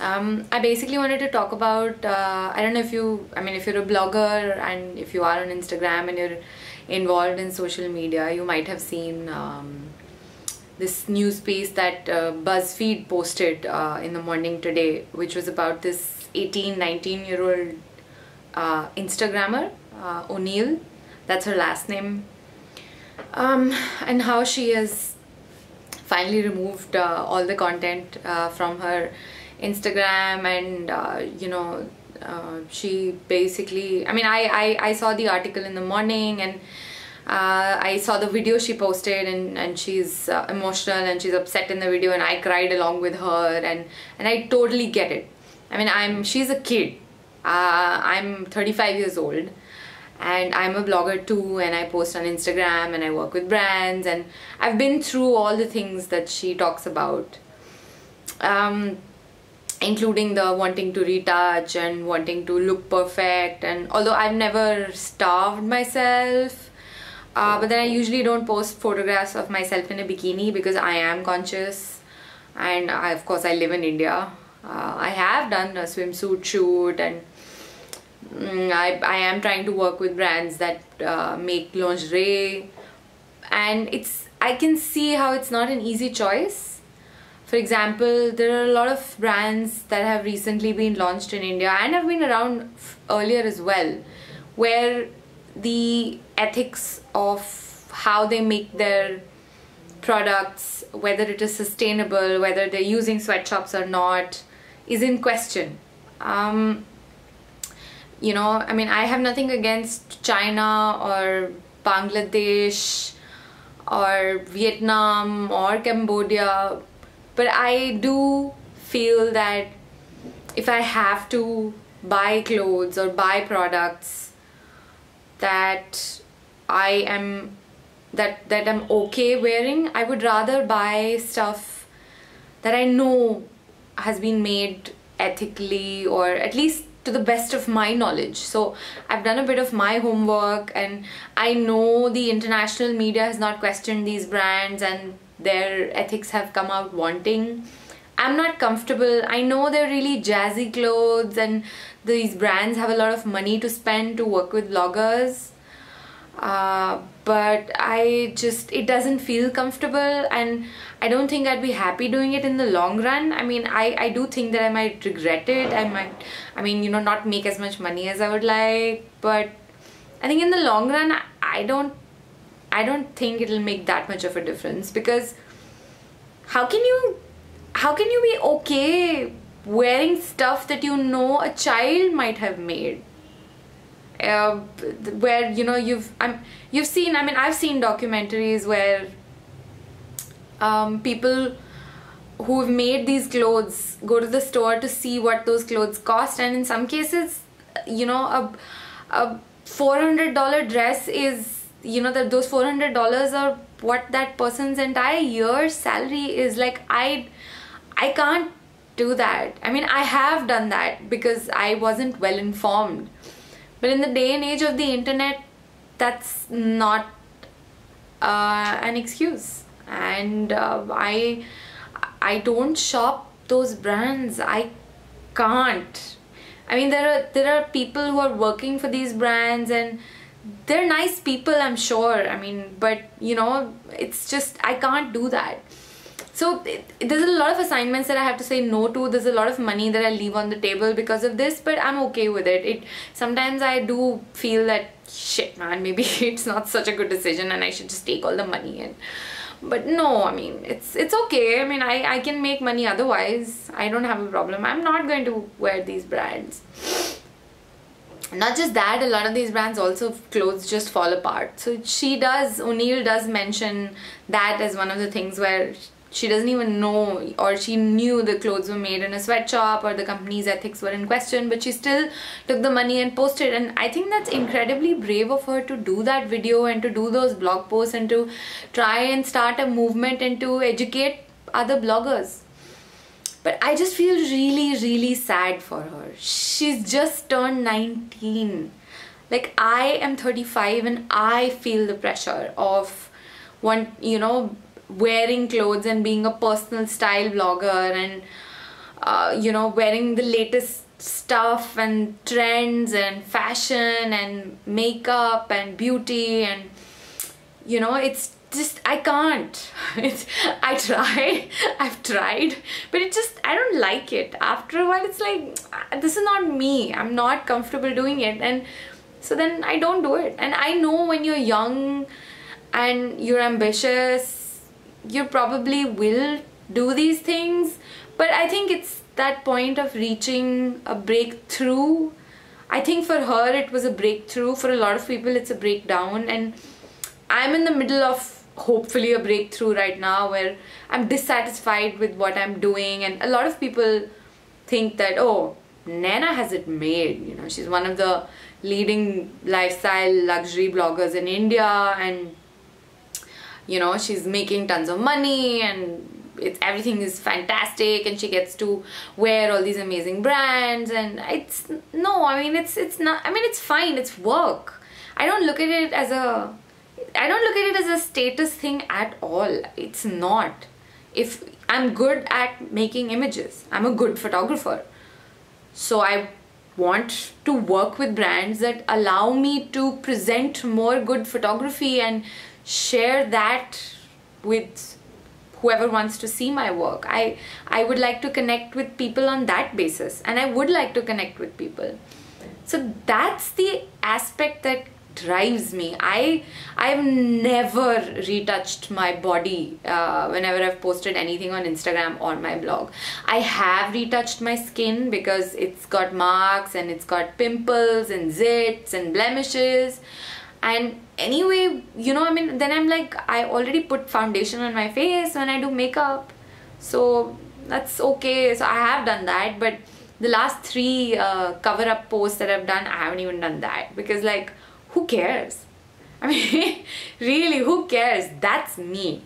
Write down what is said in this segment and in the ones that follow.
I basically wanted to talk about, I don't know if if you're a blogger and if you are on Instagram and you're involved in social media, you might have seen this news piece that BuzzFeed posted in the morning today, which was about this 19-year-old Instagrammer, O'Neill, that's her last name, and how she has finally removed all the content from her Instagram, and she basically, I saw the article in the morning, and I saw the video she posted, and she's emotional and she's upset in the video, and I cried along with her, and I totally get it. She's a kid. I'm 35 years old and I'm a blogger too, and I post on Instagram and I work with brands, and I've been through all the things that she talks about, including the wanting to retouch and wanting to look perfect. And although I've never starved myself, but then I usually don't post photographs of myself in a bikini because I am conscious, and of course I live in India. I have done a swimsuit shoot, and I am trying to work with brands that make lingerie, and I can see how it's not an easy choice. For example, there are a lot of brands that have recently been launched in India and have been around earlier as well, where the ethics of how they make their products, whether it is sustainable, whether they're using sweatshops or not, is in question. I have nothing against China or Bangladesh or Vietnam or Cambodia, but I do feel that if I have to buy clothes or buy products that I'm okay wearing, I would rather buy stuff that I know has been made ethically, or at least to the best of my knowledge. So I've done a bit of my homework, and I know the international media has not questioned these brands and their ethics have come out wanting. I'm not comfortable. I know they're really jazzy clothes and these brands have a lot of money to spend to work with bloggers, but it doesn't feel comfortable, and I don't think I'd be happy doing it in the long run. I do think that I might regret it. I might, not make as much money as I would like, but I think in the long run, I don't think it'll make that much of a difference, because how can you be okay wearing stuff that you know a child might have made? Where you've seen, I've seen documentaries where people who've made these clothes go to the store to see what those clothes cost, and in some cases, a $400 dress is, those $400 are what that person's entire year's salary is. Like, I can't do that. I have done that because I wasn't well informed. But in the day and age of the internet, that's not an excuse. And I don't shop those brands. I can't. There are people who are working for these brands, and they're nice people, I'm sure. But it's just, I can't do that. So there's a lot of assignments that I have to say no to. There's a lot of money that I leave on the table because of this, but I'm okay with it. Sometimes I do feel that, shit man, maybe it's not such a good decision and I should just take all the money in. But no, it's okay. I can make money otherwise. I don't have a problem. I'm not going to wear these brands. Not just that, a lot of these brands also, clothes just fall apart. So O'Neill does mention that as one of the things where she doesn't even know, or she knew the clothes were made in a sweatshop or the company's ethics were in question, but she still took the money and posted. And I think that's incredibly brave of her to do that video and to do those blog posts and to try and start a movement and to educate other bloggers. But I just feel really, really sad for her. She's just turned 19. Like, I am 35 and I feel the pressure of wearing clothes and being a personal style blogger, and wearing the latest stuff and trends and fashion and makeup and beauty, and it's just, I can't. I've tried, but I don't like it. After a while, it's like, this is not me. I'm not comfortable doing it, and so then I don't do it. And I know when you're young and you're ambitious, you probably will do these things, but I think it's that point of reaching a breakthrough. I think for her it was a breakthrough. For a lot of people it's a breakdown, and I'm in the middle of hopefully a breakthrough right now where I'm dissatisfied with what I'm doing, and a lot of people think that, oh, Naina has it made, she's one of the leading lifestyle luxury bloggers in India, and she's making tons of money, and everything is fantastic, and she gets to wear all these amazing brands, and it's not, it's fine, it's work. I don't look at it as a status thing at all. It's not. If I'm good at making images, I'm a good photographer, so I want to work with brands that allow me to present more good photography and share that with whoever wants to see my work. I would like to connect with people on that basis, and I would like to connect with people. So that's the aspect that drives me. I've never retouched my body whenever I've posted anything on Instagram or my blog. I have retouched my skin because it's got marks and it's got pimples and zits and blemishes, and anyway, then I'm like, I already put foundation on my face when I do makeup, so that's okay. So I have done that, but the last 3 cover-up posts that I've done, I haven't even done that, because like, who cares? Really, who cares? That's me.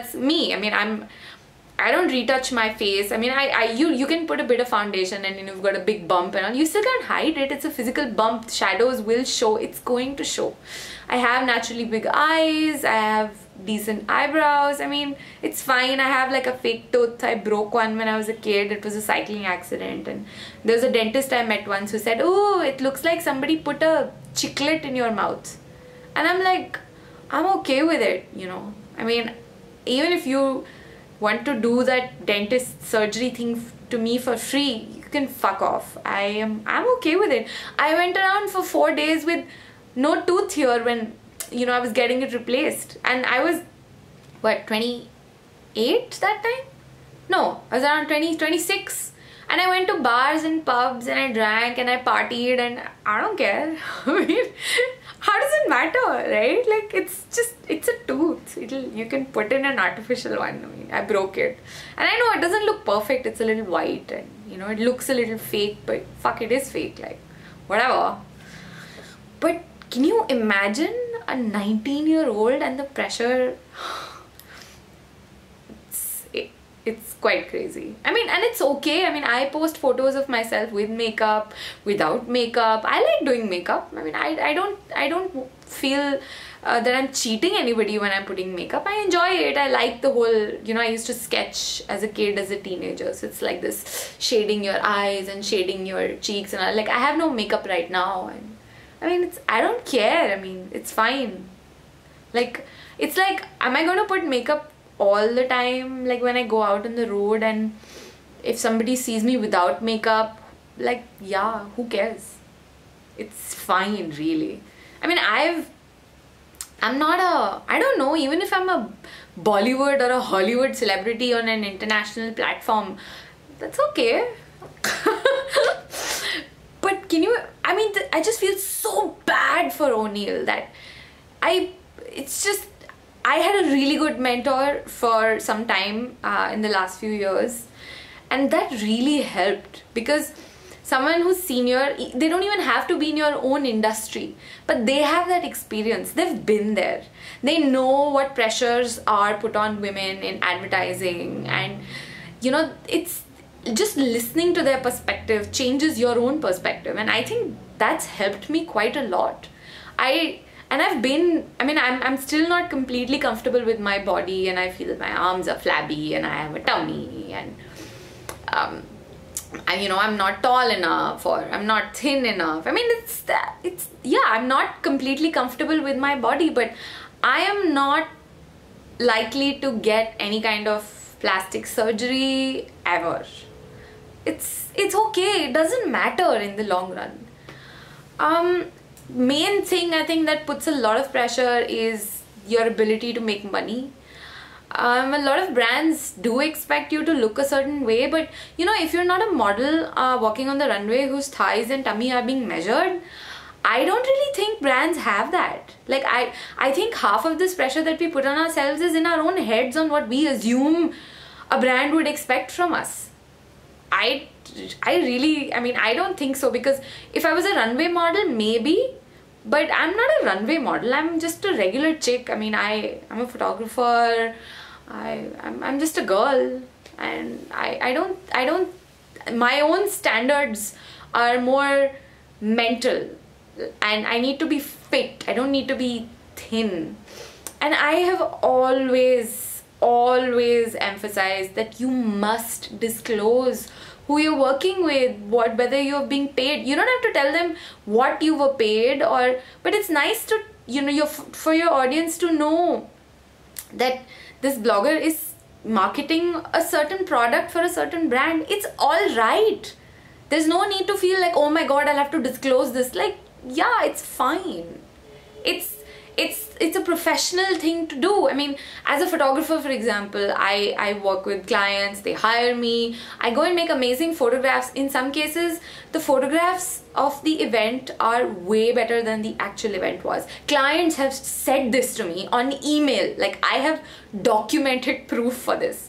I don't retouch my face. You can put a bit of foundation and you've got a big bump and all. You still can't hide it. It's a physical bump. Shadows will show. It's going to show. I have naturally big eyes. I have decent eyebrows. It's fine. I have like a fake tooth. I broke one when I was a kid. It was a cycling accident. And there was a dentist I met once who said, oh, it looks like somebody put a chiclet in your mouth. And I'm like, I'm okay with it, even if you want to do that dentist surgery thing to me for free, you can fuck off. I'm okay with it. I went around for 4 days with no tooth here when I was getting it replaced, and I was what, 28 that time? No, I was around 26, and I went to bars and pubs and I drank and I partied, and I don't care. How does it matter, right? Like, it's a tooth. You can put in an artificial one. I broke it, and I know it doesn't look perfect. It's a little white, and it looks a little fake, but fuck, it is fake. Like, whatever. But can you imagine a 19-year-old and the pressure? It's quite crazy. And it's okay. I post photos of myself with makeup, without makeup. I like doing makeup. I don't feel that I'm cheating anybody when I'm putting makeup. I enjoy it. I like the whole, I used to sketch as a kid, as a teenager. So it's like this shading your eyes and shading your cheeks, and I have no makeup right now. And I don't care. It's fine. Like, it's like, am I going to put makeup all the time, like when I go out on the road, and if somebody sees me without makeup, like, yeah, who cares? It's fine, really. I don't know, even if I'm a Bollywood or a Hollywood celebrity on an international platform, that's okay. But can you, I just feel so bad for O'Neill that I had a really good mentor for some time in the last few years, and that really helped, because someone who's senior, they don't even have to be in your own industry, but they have that experience. They've been there. They know what pressures are put on women in advertising, and it's just listening to their perspective changes your own perspective, and I think that's helped me quite a lot. I'm still not completely comfortable with my body, and I feel that my arms are flabby and I have a tummy, and I'm not tall enough, or I'm not thin enough. I mean, yeah, I'm not completely comfortable with my body, but I am not likely to get any kind of plastic surgery ever. It's okay. It doesn't matter in the long run. Main thing I think that puts a lot of pressure is your ability to make money. A lot of brands do expect you to look a certain way, but if you're not a model walking on the runway whose thighs and tummy are being measured, I don't really think brands have that. Like, I think half of this pressure that we put on ourselves is in our own heads on what we assume a brand would expect from us. I don't think so, because if I was a runway model, maybe, but I'm not a runway model. I'm just a regular chick. I mean, I'm a photographer. I'm just a girl, and I don't my own standards are more mental, and I need to be fit. I don't need to be thin. And I have always emphasized that you must disclose who you're working with, whether you're being paid. You don't have to tell them what you were paid, but it's nice to for your audience to know that this blogger is marketing a certain product for a certain brand. It's all right. There's no need to feel like, oh my god, I'll have to disclose this. Like, yeah, it's fine. It's a professional thing to do. I mean, as a photographer, for example, I work with clients, they hire me, I go and make amazing photographs. In some cases, the photographs of the event are way better than the actual event was. Clients have said this to me on email. Like, I have documented proof for this.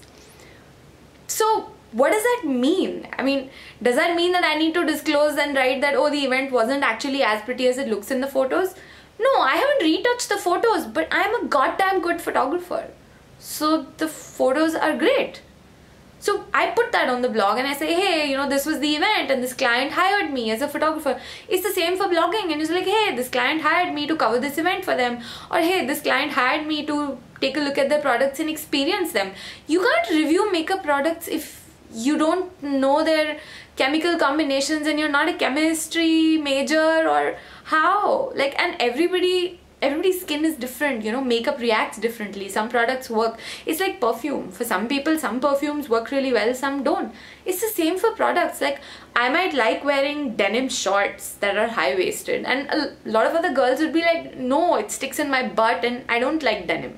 So what does that mean? I mean, does that mean that I need to disclose and write that, oh, the event wasn't actually as pretty as it looks in the photos? No, I haven't retouched the photos, but I'm a goddamn good photographer. So the photos are great. So I put that on the blog and I say, hey, this was the event and this client hired me as a photographer. It's the same for blogging, and it's like, hey, this client hired me to cover this event for them. Or hey, this client hired me to take a look at their products and experience them. You can't review makeup products if you don't know their chemical combinations and you're not a chemistry major, or how? Like, and everybody's skin is different, makeup reacts differently. Some products work. It's like perfume. For some people, some perfumes work really well, some don't. It's the same for products. Like, I might like wearing denim shorts that are high-waisted, and a lot of other girls would be like, no, it sticks in my butt and I don't like denim.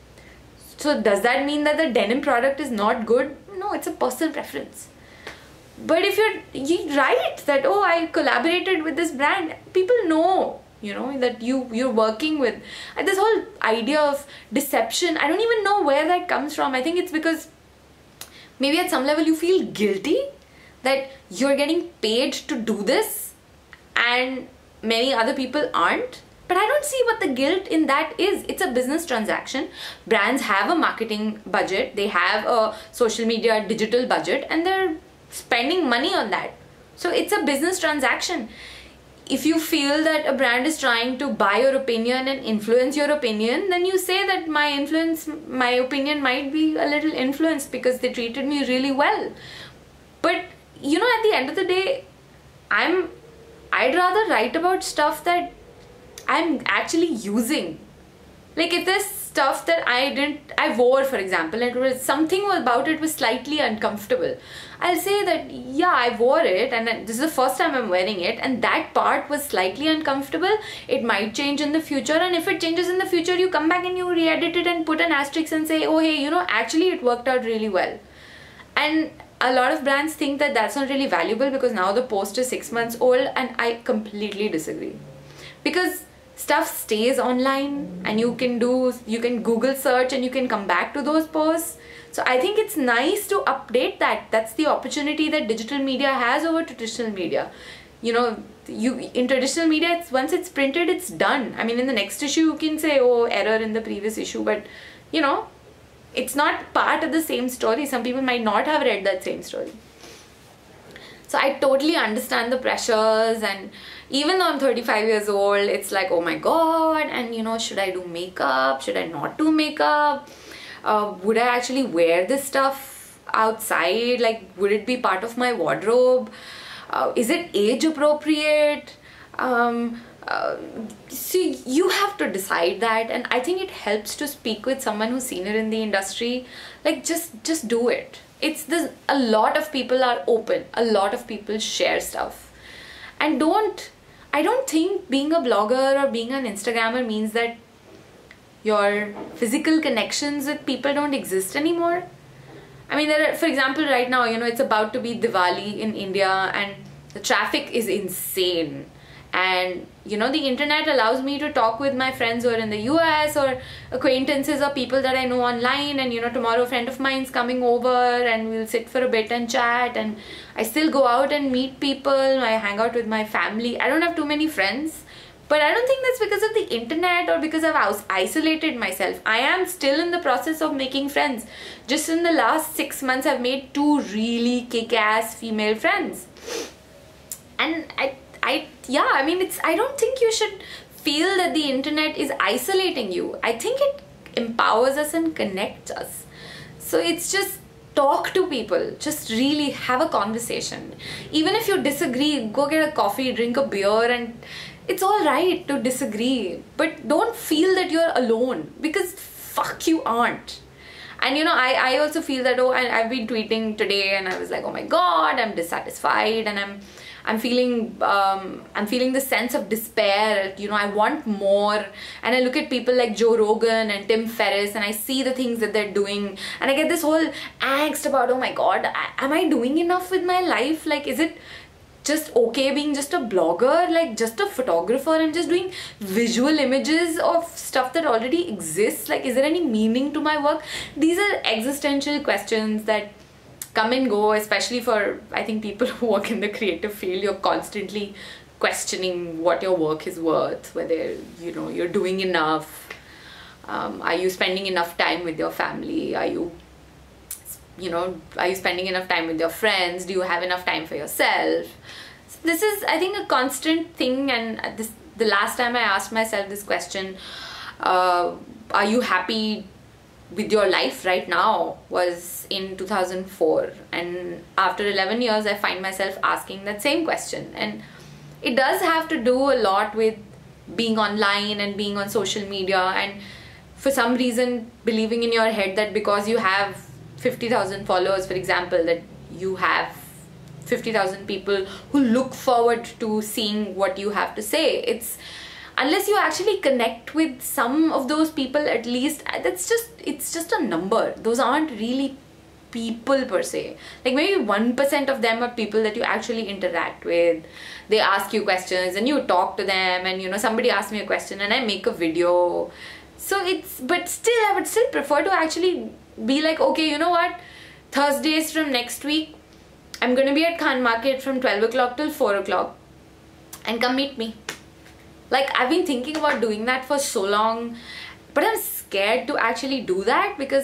So does that mean that the denim product is not good? No, it's a personal preference. But if you write that, oh, I collaborated with this brand, people know, that you're working with. And this whole idea of deception, I don't even know where that comes from. I think it's because maybe at some level you feel guilty that you're getting paid to do this and many other people aren't. But I don't see what the guilt in that is. It's a business transaction. Brands have a marketing budget, they have a social media digital budget, and they're spending money on that. So it's a business transaction. If you feel that a brand is trying to buy your opinion and influence your opinion, then you say that my opinion might be a little influenced because they treated me really well. But at the end of the day, I'd rather write about stuff that I'm actually using. Like, if there's stuff that I wore, for example, and it was something about it was slightly uncomfortable, I'll say that, yeah, I wore it and this is the first time I'm wearing it, and that part was slightly uncomfortable. It might change in the future, and if it changes in the future, you come back and you re-edit it and put an asterisk and say, oh, hey, actually it worked out really well. And a lot of brands think that that's not really valuable because now the post is 6 months old, and I completely disagree. Because stuff stays online, and you can Google search and you can come back to those posts. So I think it's nice to update that. That's the opportunity that digital media has over traditional media. In traditional media, once it's printed, it's done. I mean, in the next issue, you can say, oh, error in the previous issue, but it's not part of the same story. Some people might not have read that same story. So I totally understand the pressures, and even though I'm 35 years old, it's like, oh my god, and should I do makeup? Should I not do makeup? Would I actually wear this stuff outside? Like, would it be part of my wardrobe? Is it age appropriate? See, you have to decide that, and I think it helps to speak with someone who's senior in the industry. Like, just do it. It's this. A lot of people are open. A lot of people share stuff, and I don't think being a blogger or being an Instagrammer means that your physical connections with people don't exist anymore. I mean, for example, right now, it's about to be Diwali in India, and the traffic is insane. And the internet allows me to talk with my friends who are in the US, or acquaintances or people that I know online, and tomorrow a friend of mine's coming over and we'll sit for a bit and chat, and I still go out and meet people. I hang out with my family. I don't have too many friends, but I don't think that's because of the internet or because I've isolated myself. I am still in the process of making friends. Just in the last 6 months, I've made 2 really kick-ass female friends. And I don't think you should feel that the internet is isolating you. I think it empowers us and connects us. So it's just talk to people. Just really have a conversation. Even if you disagree, go get a coffee, drink a beer, and it's all right to disagree. But don't feel that you're alone, because fuck, you aren't. And I also feel that, I've been tweeting today and I was like, oh my god, I'm dissatisfied, and I'm feeling the sense of despair. I want more, and I look at people like Joe Rogan and Tim Ferriss, and I see the things that they're doing, and I get this whole angst about, oh my god, am I doing enough with my life? Like, is it just okay being just a blogger, like just a photographer, and just doing visual images of stuff that already exists? Like, is there any meaning to my work? These are existential questions that come and go, especially for, I think, people who work in the creative field. You're constantly questioning what your work is worth, whether you're doing enough. Are you spending enough time with your family? Are you spending enough time with your friends? Do you have enough time for yourself? So this is, I think, a constant thing. And the last time I asked myself this question, are you happy with your life right now, was in 2004. And after 11 years, I find myself asking that same question. And it does have to do a lot with being online and being on social media, and for some reason believing in your head that because you have 50,000 followers, for example, that you have 50,000 people who look forward to seeing what you have to say. It's, unless you actually connect with some of those people, at least, it's just a number. Those aren't really people per se. Like, maybe 1% of them are people that you actually interact with. They ask you questions and you talk to them, and somebody asks me a question and I make a video. So but still, I would still prefer to actually be like, okay, you know what, Thursdays from next week, I'm going to be at Khan Market from 12 o'clock till 4 o'clock, and come meet me. Like, I've been thinking about doing that for so long, but I'm scared to actually do that because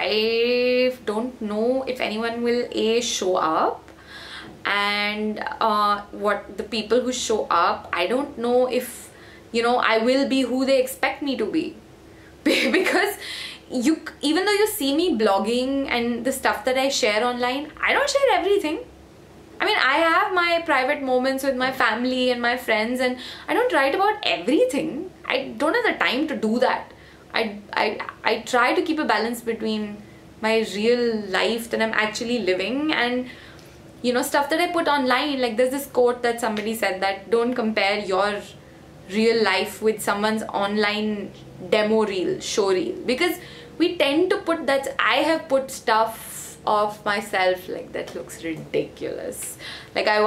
I don't know if anyone will show up, and what the people who show up, I don't know if I will be who they expect me to be. Because even though you see me blogging and the stuff that I share online, I don't share everything. I mean, I have my private moments with my family and my friends, and I don't write about everything. I don't have the time to do that. I try to keep a balance between my real life that I'm actually living and stuff that I put online. Like, there's this quote that somebody said, that don't compare your real life with someone's online demo reel, show reel, because we tend to put that. I have put stuff of myself like that looks ridiculous. Like, I